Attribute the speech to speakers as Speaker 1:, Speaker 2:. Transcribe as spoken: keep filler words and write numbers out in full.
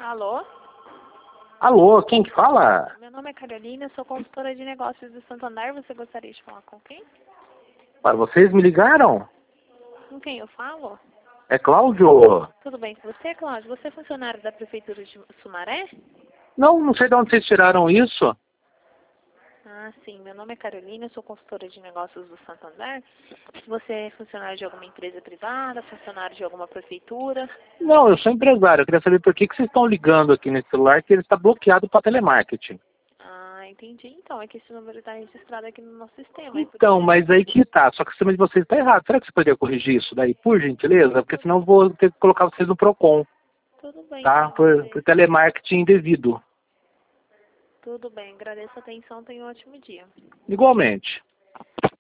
Speaker 1: Alô?
Speaker 2: Alô, quem que fala?
Speaker 1: Meu nome é Carolina, sou consultora de negócios do Santander. Você gostaria de falar com quem?
Speaker 2: Para vocês me ligaram?
Speaker 1: Com quem eu falo?
Speaker 2: É Cláudio?
Speaker 1: Tudo bem com você, Cláudio? Você é funcionário da Prefeitura de Sumaré?
Speaker 2: Não, não sei de onde vocês tiraram isso.
Speaker 1: Ah, sim. Meu nome é Carolina, sou consultora de negócios do Santander. Você é funcionário de alguma empresa privada, funcionário de alguma prefeitura?
Speaker 2: Não, eu sou empresário. Eu queria saber por que, que vocês estão ligando aqui nesse celular que ele está bloqueado para telemarketing.
Speaker 1: Ah, entendi. Então, é que esse número está registrado aqui no nosso sistema. é por
Speaker 2: Então,
Speaker 1: isso-
Speaker 2: mas aí que tá. Só que o sistema de vocês está errado. Será que você poderia corrigir isso daí, por gentileza? Porque senão eu vou ter que colocar vocês no PROCON,
Speaker 1: Tudo bem,
Speaker 2: tá?
Speaker 1: então.
Speaker 2: Por, por
Speaker 1: agradeço.
Speaker 2: telemarketing indevido.
Speaker 1: Tudo bem. Agradeço a atenção. Tenha um ótimo dia.
Speaker 2: Igualmente.